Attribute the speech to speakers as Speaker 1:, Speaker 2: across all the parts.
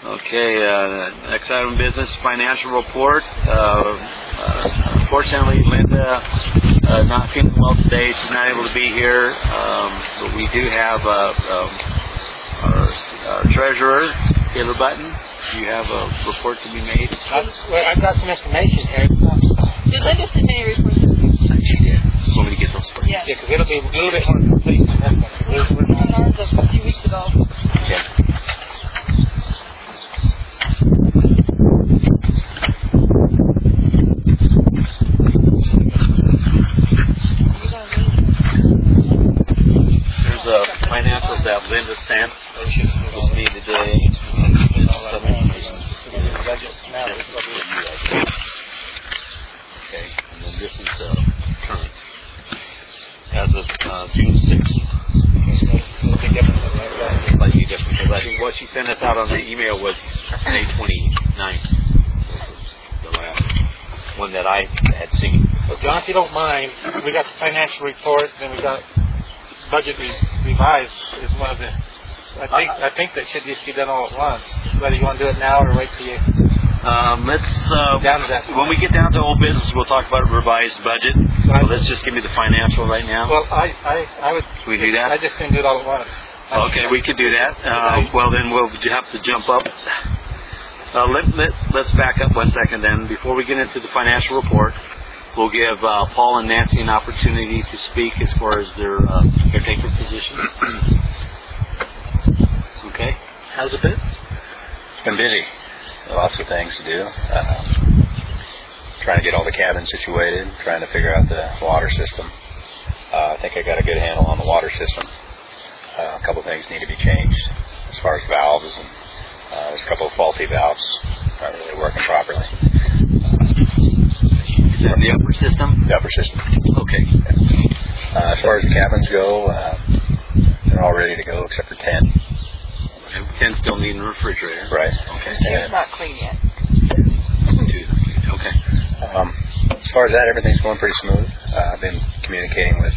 Speaker 1: Okay, next item of business, financial report. Unfortunately, Linda not feeling well today. She's not able to be here. But we do have our treasurer, Taylor Button. Do you have a report to be made?
Speaker 2: I've got some information here.
Speaker 3: Did Linda send any reports?
Speaker 1: She did. Want me to get those for you?
Speaker 3: Yeah,
Speaker 2: because it'll be a little bit more complete than this one.
Speaker 3: We're on ours a few weeks ago.
Speaker 1: Okay. There's financials that Linda sent with me today. Okay, and then this is current as of June 6th. Slightly different because I think what she sent us out on the email was May 29th. The last one that I had seen.
Speaker 2: So, John, if you don't mind, we got the financial report, then we got budget revised is one of the. I think that should just be done all at once. Whether you want to do it now or wait till you.
Speaker 1: Let's
Speaker 2: down to that.
Speaker 1: When we get down to old business, we'll talk about a revised budget. So let's just give me the financial right now.
Speaker 2: Well, I would.
Speaker 1: Can we do that?
Speaker 2: I just didn't do it all at once.
Speaker 1: Okay, we could do that. Well, then we'll have to jump up. Let's back up 1 second then. Before we get into the financial report, we'll give Paul and Nancy an opportunity to speak as far as their caretaker position. Okay. How's it been?
Speaker 4: It's been busy. Lots of things to do. Trying to get all the cabins situated, trying to figure out the water system. I think I got a good handle on the water system. A couple of things need to be changed as far as valves, and there's a couple of faulty valves not really working properly.
Speaker 1: Is that the upper system?
Speaker 4: The upper system.
Speaker 1: Okay.
Speaker 4: As far as the cabins go, they're all ready to go except for 10.
Speaker 1: 10 still need a refrigerator.
Speaker 4: Right.
Speaker 1: Okay.
Speaker 3: It's not clean yet.
Speaker 1: Okay.
Speaker 4: As far as that, everything's going pretty smooth. I've been communicating with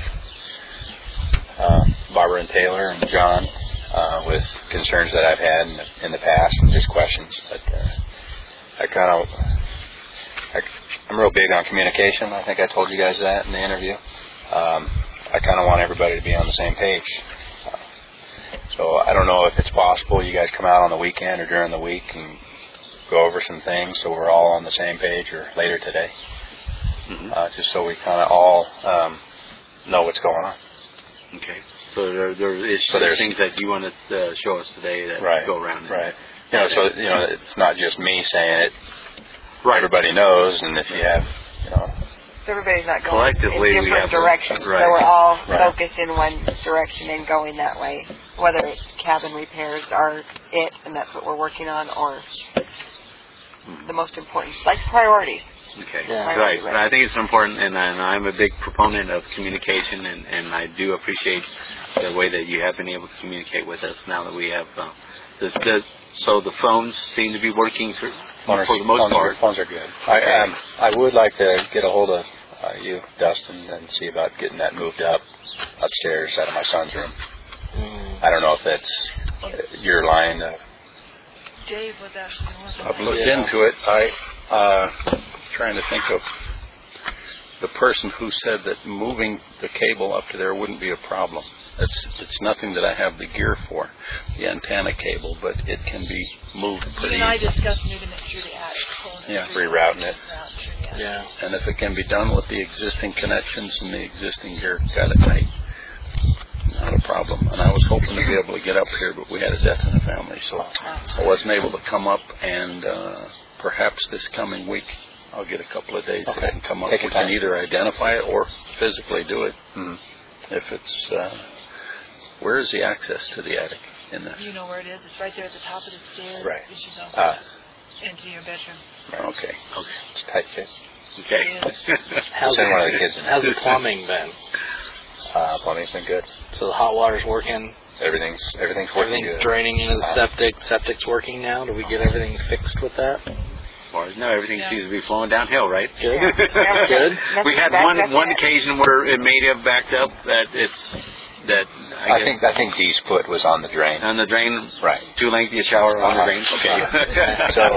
Speaker 4: Barbara and Taylor and John with concerns that I've had in the past and just questions. But I'm real big on communication. I think I told you guys that in the interview. I kind of want everybody to be on the same page. So I don't know if it's possible you guys come out on the weekend or during the week and go over some things so we're all on the same page, or later today, just so we kind of all know what's going on.
Speaker 1: Okay. So there's things that you want to show us today that go around.
Speaker 4: Right. It's not just me saying it. Right. Everybody knows, and if you have,
Speaker 3: So everybody's not going
Speaker 1: collectively
Speaker 3: in different directions.
Speaker 1: Right.
Speaker 3: So we're all focused in one direction and going that way. Whether it's cabin repairs are it, and that's what we're working on, or the most important, like priorities.
Speaker 1: Okay, right. But I think it's important, and I'm a big proponent of communication, and I do appreciate the way that you have been able to communicate with us now that we have so the phones seem to be working for the most part.
Speaker 4: Phones are good. I would like to get a hold of you, Dustin, and see about getting that moved up upstairs out of my son's room. I don't know if that's your line.
Speaker 3: Dave was actually
Speaker 5: I've looked into it. Trying to think of the person who said that moving the cable up to there wouldn't be a problem. It's nothing that I have the gear for, the antenna cable, but it can be moved pretty easily.
Speaker 3: I discussed moving it through the attic.
Speaker 4: Rerouting it.
Speaker 5: Yeah, and if it can be done with the existing connections and the existing gear, got it right. Not a problem. And I was hoping to be able to get up here, but we had a death in the family, so I wasn't able to come up. And perhaps this coming week, I'll get a couple of days so I can come up. We can either identify it or physically do it. If it's where is the access to the attic in this?
Speaker 3: You know where it is. It's right there at the top of the stairs.
Speaker 4: Right.
Speaker 3: Into your bedroom.
Speaker 4: Okay. It's tight fit.
Speaker 1: Okay.
Speaker 4: How's
Speaker 6: the plumbing been?
Speaker 4: Plumbing's been good.
Speaker 6: So the hot water's working.
Speaker 4: Everything's working good.
Speaker 6: Everything's draining into the septic. Septic's working now. Do we get everything fixed with that?
Speaker 1: As far as now, everything seems to be flowing downhill, right?
Speaker 6: Good.
Speaker 1: Good. We had one occasion where it may have backed up. That it's that
Speaker 4: I think Dee's foot was on the drain.
Speaker 1: on the drain,
Speaker 4: Right.
Speaker 1: too lengthy a shower on the drain. Okay.
Speaker 4: So,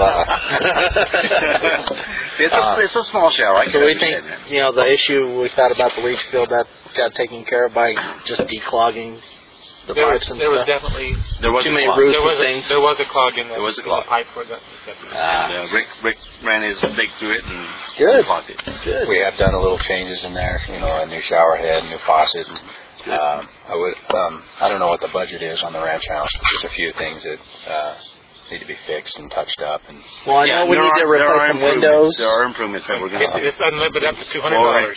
Speaker 1: it's a small shower. I
Speaker 6: So
Speaker 1: can
Speaker 6: we
Speaker 1: understand
Speaker 6: think,
Speaker 1: that.
Speaker 6: the issue we thought about the leach field, that got taken care of by just declogging the pipes and
Speaker 2: there was
Speaker 6: stuff.
Speaker 2: definitely
Speaker 1: There was
Speaker 6: too
Speaker 1: a
Speaker 6: many
Speaker 1: clog.
Speaker 6: roots
Speaker 2: there was
Speaker 6: and things.
Speaker 2: there was a clog in the,
Speaker 1: There was a
Speaker 2: in
Speaker 1: clog.
Speaker 2: the pipe for that.
Speaker 1: And Rick ran his stake through it and
Speaker 6: Good.
Speaker 1: clogged it.
Speaker 6: Good.
Speaker 4: we have done a little changes in there. A new shower head, new faucet. I don't know what the budget is on the ranch house, but there's a few things that need to be fixed and touched up. And
Speaker 6: Well, I know we need to replace some windows.
Speaker 1: There are improvements that we're going to do.
Speaker 2: It's unlimited up to $200.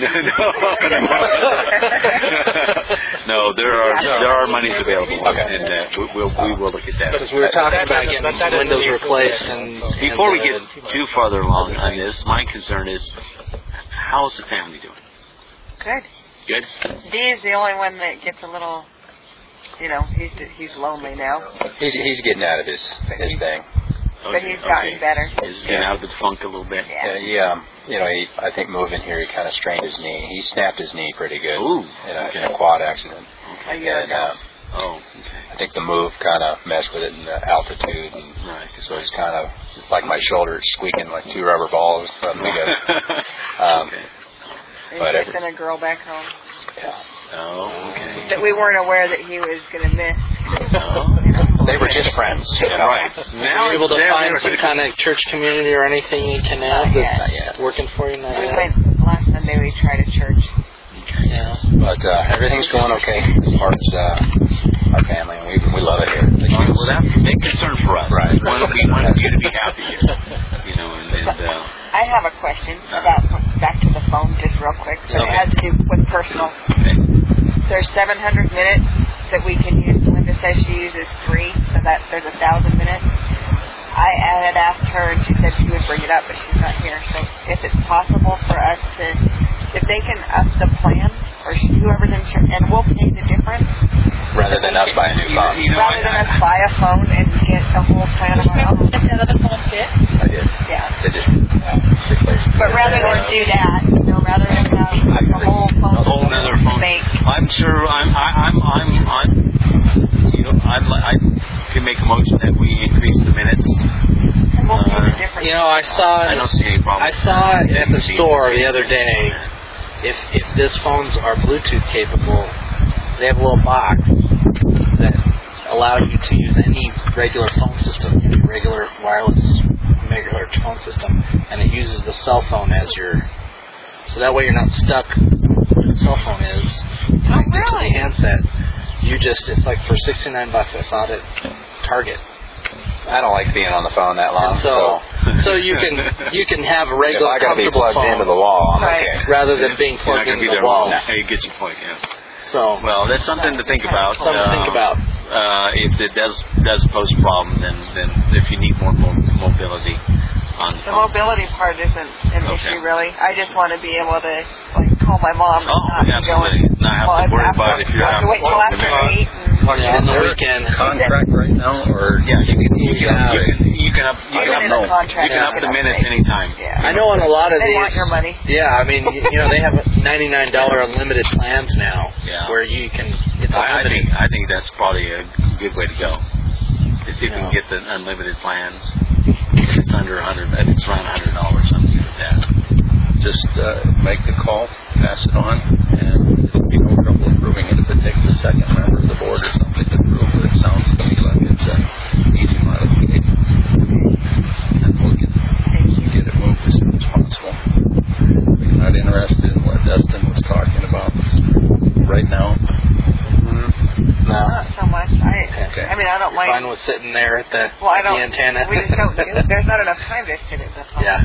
Speaker 1: No, there are monies available,
Speaker 4: Okay.
Speaker 1: and we will look at that.
Speaker 6: Because we were talking about getting windows replaced. And
Speaker 1: Before we get too farther along on this, my concern is, how's the family doing?
Speaker 3: Good.
Speaker 1: Good?
Speaker 3: Dee is the only one that gets a little, he's lonely now.
Speaker 4: he's getting out of his thing.
Speaker 3: But he's gotten better.
Speaker 1: He's getting out of his funk a little bit.
Speaker 3: Yeah.
Speaker 4: I think moving here, he kind of strained his knee. He snapped his knee pretty good
Speaker 1: Ooh,
Speaker 4: in a quad accident.
Speaker 3: A year
Speaker 4: And
Speaker 3: ago.
Speaker 1: Oh, okay.
Speaker 4: I think the move kind of messed with it and the altitude. And
Speaker 1: Right.
Speaker 4: so he's kind of, like my shoulder, squeaking like two rubber balls from me.
Speaker 1: Okay.
Speaker 3: He's
Speaker 4: but
Speaker 3: missing a girl back home
Speaker 1: Oh, okay.
Speaker 3: that we weren't aware that he was going to miss.
Speaker 4: They were just friends.
Speaker 1: Right.
Speaker 6: Now, able to find some kind of church community or anything in Canal
Speaker 3: Not
Speaker 6: that's
Speaker 3: yet.
Speaker 6: working for you? Not
Speaker 3: We
Speaker 6: yet?
Speaker 3: went last Sunday. We tried a church.
Speaker 6: Yeah.
Speaker 4: But everything's going okay as far as our family, and we love it here.
Speaker 1: Well, that's a big concern for us.
Speaker 4: Right.
Speaker 1: We want you to be happy here.
Speaker 3: I have a question about back to the phone, just real quick. But it has to do with personal. There's 700 minutes that we can use. Linda says she uses 3, so that there's 1,000 minutes. I had asked her, and she said she would bring it up, but she's not here. So if it's possible for us to, if they can up the plan, or whoever's in charge, and we'll pay the difference.
Speaker 4: Rather than us buy a new phone.
Speaker 3: Rather than us buy a phone and get a whole plan of our own.
Speaker 7: Instead of the phone fit.
Speaker 4: I did.
Speaker 3: Yeah.
Speaker 4: They just replaced it.
Speaker 3: But rather than do that, rather than have a whole phone,
Speaker 1: a whole nother phone. I'm sure I can make a motion that we increase the minutes.
Speaker 3: we'll pay the difference.
Speaker 6: I saw
Speaker 1: I don't see any problem.
Speaker 6: I saw it at the store the other day. If this phones are Bluetooth capable, they have a little box that allows you to use any regular phone system, any regular wireless regular phone system, and it uses the cell phone as your. So that way you're not stuck where the cell phone is connected to the handset. It's like for $69. I saw it at Target.
Speaker 4: I don't like being on the phone that long.
Speaker 6: So you can have a regular
Speaker 4: if I got to be
Speaker 6: comfortable
Speaker 4: plugged
Speaker 6: phone
Speaker 4: into the wall, I'm
Speaker 3: Right.
Speaker 4: okay.
Speaker 6: rather than being
Speaker 1: You're not
Speaker 6: plugged
Speaker 1: going to be
Speaker 6: into
Speaker 1: there
Speaker 6: the wall.
Speaker 1: long. You get your point, yeah.
Speaker 6: So
Speaker 1: Well, that's something to think about.
Speaker 6: something to think about.
Speaker 1: If it does pose a problem, then if you need more mobility on
Speaker 3: The mobility part isn't an issue, really. I just want to be able to call my mom. And not
Speaker 1: absolutely. Not have to worry about if you're
Speaker 3: I have to wait till after 8.
Speaker 6: On the weekend.
Speaker 5: Contract right now, or
Speaker 1: you can up the minutes anytime.
Speaker 3: Yeah.
Speaker 6: I know on a lot of
Speaker 3: They
Speaker 6: these.
Speaker 3: want your money.
Speaker 6: Yeah, I mean, they have $99 unlimited plans now,
Speaker 1: Yeah.
Speaker 6: where you can. It's
Speaker 1: I
Speaker 6: unlimited.
Speaker 1: think that's probably a good way to go. To see if we can get the unlimited plan. If it's under $100, if it's around $100, something like that.
Speaker 5: just make the call, pass it on, and there'll be no trouble approving it if it takes a second member of the board or something to approve it. It sounds to me like it's an easy modification. And we'll get it moved as soon as possible. We're not interested in what Dustin was talking about right now.
Speaker 6: No.
Speaker 3: Not so much. I mean, I don't
Speaker 6: You're
Speaker 3: like.
Speaker 6: fine with sitting there at the,
Speaker 3: Well, I don't.
Speaker 6: the antenna.
Speaker 3: We just don't. There's not enough time to sit at the phone.
Speaker 6: Yeah.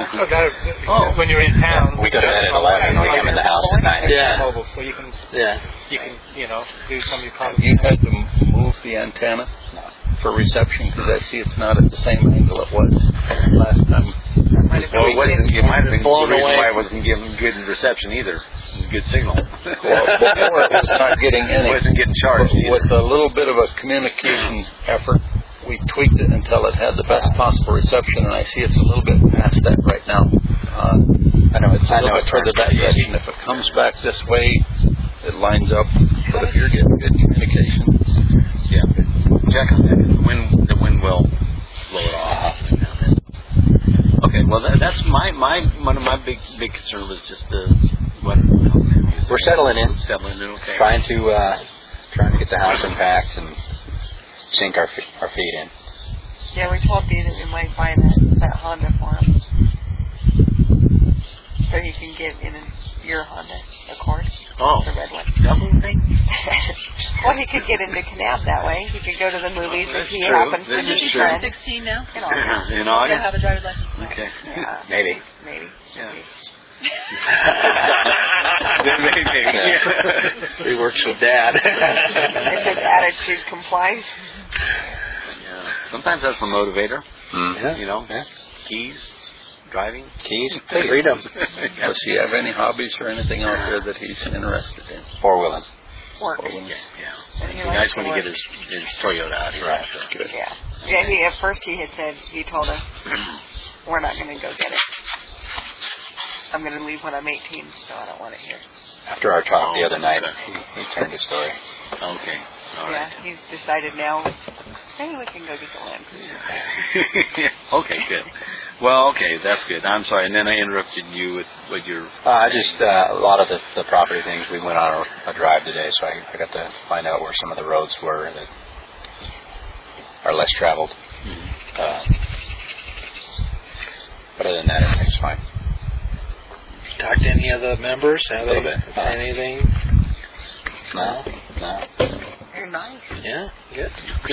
Speaker 2: When you're in town,
Speaker 4: We go to bed at 11 and we come in the house at 9.
Speaker 6: Yeah.
Speaker 2: mobile, so you can
Speaker 6: Yeah.
Speaker 2: do some of your
Speaker 5: Have
Speaker 2: problems.
Speaker 5: you had to move the antenna for reception? Because I see it's not at the same angle it was last time.
Speaker 1: Well, it might have been
Speaker 6: blown
Speaker 1: the reason
Speaker 6: away.
Speaker 1: why it wasn't giving good reception either. Good signal.
Speaker 5: Well, before it was not getting
Speaker 1: It
Speaker 5: any.
Speaker 1: wasn't getting charged either.
Speaker 5: With a little bit of a communication effort, we tweaked it until it had the best possible reception, and I see it's a little bit past that right now. I know it's a little bit further that direction. If it comes back this way, it lines up But if you're getting good communication,
Speaker 1: yeah, check on that. The wind will blow it off. Okay, well that's one of my big concern was just
Speaker 4: we're settling in.
Speaker 1: Okay.
Speaker 4: Trying to get the house unpacked and sink our feet in.
Speaker 3: Yeah, we told Dee that we might buy that Honda for him, so he can get in your Honda Accord.
Speaker 1: Oh,
Speaker 3: the red one.
Speaker 1: Double thing.
Speaker 3: Well, he could get into Canab that way. He could go to the movies if he
Speaker 1: true.
Speaker 3: happens to
Speaker 1: This
Speaker 3: be
Speaker 1: is
Speaker 3: his
Speaker 1: true.
Speaker 3: friend.
Speaker 7: 16 now?
Speaker 3: In August.
Speaker 1: In
Speaker 7: You
Speaker 1: August.
Speaker 7: have a driver's license.
Speaker 1: Okay.
Speaker 3: Yeah.
Speaker 4: Maybe.
Speaker 3: Maybe.
Speaker 1: Yeah.
Speaker 6: Maybe. He works with Dad.
Speaker 3: If his attitude complies.
Speaker 1: Yeah. Sometimes that's a motivator.
Speaker 4: Yeah.
Speaker 1: You know, keys, driving,
Speaker 4: Keys,
Speaker 6: Freedom.
Speaker 5: does he have any hobbies or anything out there that he's interested in?
Speaker 4: Four-wheeling.
Speaker 3: Work.
Speaker 1: Yeah.
Speaker 3: And
Speaker 1: It'd
Speaker 3: he
Speaker 1: be
Speaker 3: likes
Speaker 1: nice
Speaker 3: to
Speaker 1: when he
Speaker 3: work.
Speaker 1: get his Toyota out here.
Speaker 4: Right.
Speaker 5: Good.
Speaker 3: Yeah. Yeah, at first he had said, he told us, we're not going to go get it. I'm going to leave when I'm 18, so I don't want it here.
Speaker 4: After our talk the other night,
Speaker 1: okay.
Speaker 4: he turned his story.
Speaker 1: Okay. All
Speaker 3: Yeah,
Speaker 1: right.
Speaker 3: he's decided now, maybe we can go get the Land Cruiser.
Speaker 1: Okay, good. Well, okay, that's good. I'm sorry, and then I interrupted you with your...
Speaker 4: Just a lot of the property things. We went on a drive today, so I got to find out where some of the roads were that are less traveled. But other than that, everything's fine.
Speaker 6: Talk to any of the members? Have
Speaker 4: A little
Speaker 6: they
Speaker 4: bit.
Speaker 6: said anything?
Speaker 4: No.
Speaker 3: You're nice.
Speaker 6: Yeah, good.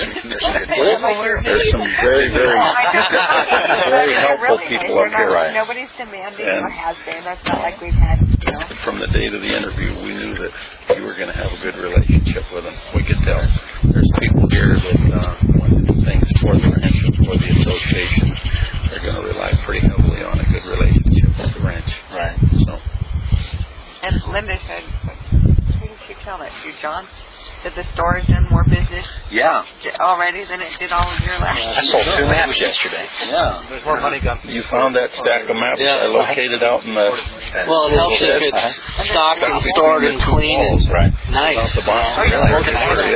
Speaker 5: There's some very, very, very helpful people up here.
Speaker 3: Right. Nobody's demanding or
Speaker 5: And-
Speaker 3: has been. That's not like we've had, you know.
Speaker 5: From the date of the interview, we knew that you were going to have a good relationship with them. We could tell. There's people here that want to do things for the ranch and for the association. They're going to rely pretty heavily on a good relationship with the ranch.
Speaker 4: Right.
Speaker 5: So,
Speaker 3: And Linda said, who did she tell that to? John? That the store has done more business
Speaker 1: Yeah.
Speaker 3: already than it did all of your last year.
Speaker 4: I sold 2 maps yesterday.
Speaker 1: Yeah.
Speaker 2: There's more money gone.
Speaker 5: you found that stack of maps
Speaker 6: Yeah.
Speaker 5: I located out in the...
Speaker 6: Well, it helps if it's stocked and stored and clean and
Speaker 4: Right.
Speaker 6: nice.
Speaker 5: Out the bottom.
Speaker 3: Oh, you're working
Speaker 5: Yeah.
Speaker 3: hard.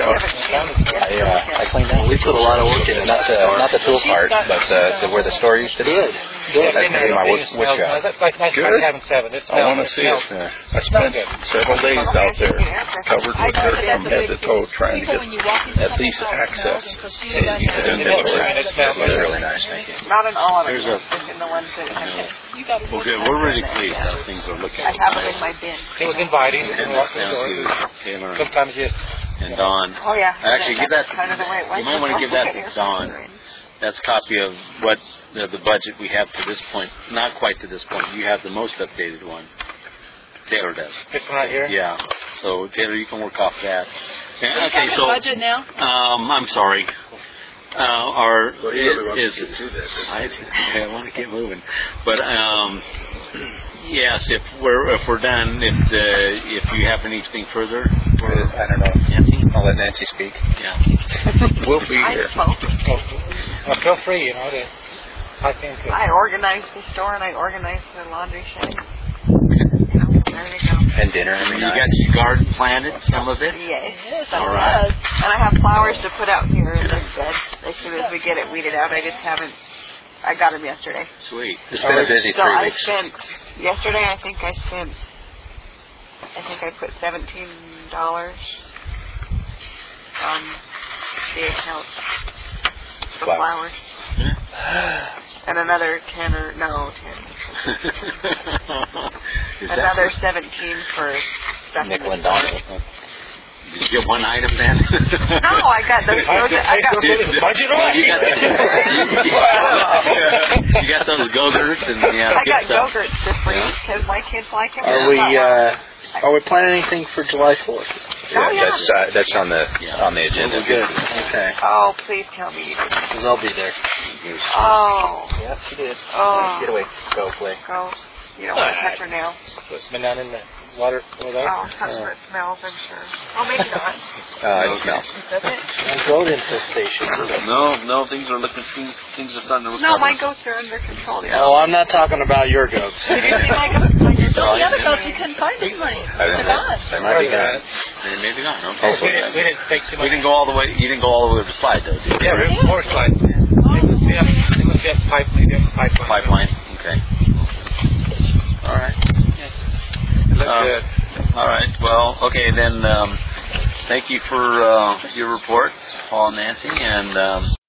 Speaker 4: I cleaned up.
Speaker 6: We put a lot of work into
Speaker 4: Not the tool part, but where the store used to be.
Speaker 6: Good.
Speaker 4: That's going to be my wood shop.
Speaker 2: That's like nice
Speaker 5: Good.
Speaker 2: about having 7. It
Speaker 5: I want to
Speaker 2: smells.
Speaker 5: see it. I spent several days out there, covered with dirt from head to toe, trying to get at least access so that you could inventory.
Speaker 2: It smells
Speaker 4: It was really nice. Thank you.
Speaker 3: Not in all of them,
Speaker 1: Here's a-
Speaker 3: just in the ones that have
Speaker 1: Well, good. We're really pleased how things are looking.
Speaker 3: I have them in my bin.
Speaker 2: It was inviting.
Speaker 1: And
Speaker 2: Walk
Speaker 1: that's
Speaker 2: the
Speaker 1: down
Speaker 2: door.
Speaker 1: to Taylor
Speaker 2: Sometimes you
Speaker 1: and Don.
Speaker 3: Oh, yeah.
Speaker 1: Actually, give that.
Speaker 3: kind of the way it was.
Speaker 1: You might want to give that to Don. That's a copy of what the budget we have to this point. Not quite to this point. You have the most updated one. Taylor does.
Speaker 2: this one right here.
Speaker 1: Yeah. So Taylor, you can work off that. Yeah, okay.
Speaker 7: Talking
Speaker 1: So
Speaker 7: budget now?
Speaker 1: I'm sorry. Our
Speaker 5: really
Speaker 1: is I want to get moving, but yes, if we're done, if you have anything further,
Speaker 4: I don't know.
Speaker 1: Nancy.
Speaker 4: I'll let Nancy speak.
Speaker 1: Yeah.
Speaker 5: We'll be
Speaker 3: I
Speaker 5: here.
Speaker 3: smoke.
Speaker 2: Well, feel free, I think
Speaker 3: I organized the store and I organized the laundry shed. There you go.
Speaker 4: And dinner every
Speaker 1: You
Speaker 4: night.
Speaker 1: got your garden planted, some of it.
Speaker 3: Yes.
Speaker 1: All right.
Speaker 3: And I have flowers to put out here in the bed. As soon as we get it weeded out, I just haven't. I got them yesterday.
Speaker 1: Sweet.
Speaker 4: It's been a busy
Speaker 3: So
Speaker 4: 3
Speaker 3: I
Speaker 4: weeks.
Speaker 3: spent yesterday. I think I put $17 on the account for flowers, and another 10 or no 10. Another 17 for stuff.
Speaker 4: Nickel and dime.
Speaker 1: Did you get one item then?
Speaker 3: No, I got those. I got.
Speaker 2: Budget
Speaker 1: You got those Go-Gurts and
Speaker 3: I
Speaker 1: good
Speaker 3: got
Speaker 1: stuff.
Speaker 3: yogurts for free because my kids like them.
Speaker 6: Are we planning anything for July 4th?
Speaker 3: Oh, yeah.
Speaker 4: That's on the agenda.
Speaker 6: Good. Okay.
Speaker 3: Oh, please tell me you did.
Speaker 6: Because I'll be there.
Speaker 3: Oh,
Speaker 6: Yep, she did.
Speaker 3: Oh.
Speaker 4: Get away. Go play.
Speaker 3: go. You don't want to touch her nail.
Speaker 2: So it's been down in the water go there.
Speaker 3: Oh, that's what it smells, I'm sure. Oh, maybe not.
Speaker 4: It smells.
Speaker 3: Does it?
Speaker 6: And goat infestation.
Speaker 1: No, things are starting to recover.
Speaker 3: No, my goats are under control. Yeah.
Speaker 6: Oh, I'm not talking about your goats.
Speaker 3: Did you see my goats? My goats
Speaker 7: No,
Speaker 3: are
Speaker 7: the other
Speaker 3: under
Speaker 7: goats you couldn't find anybody.
Speaker 4: I didn't
Speaker 7: They're gone.
Speaker 4: They might be gone.
Speaker 1: Maybe not. No.
Speaker 2: We didn't take too much.
Speaker 1: We didn't go all the way. You didn't go all the way to the slide, though, did you?
Speaker 2: Yeah, we have more slides. They must be up pipeline.
Speaker 1: Pipeline. Okay. All right.
Speaker 2: It looked good.
Speaker 1: All right. Well, okay then. Thank you for your report, Paul and Nancy, and.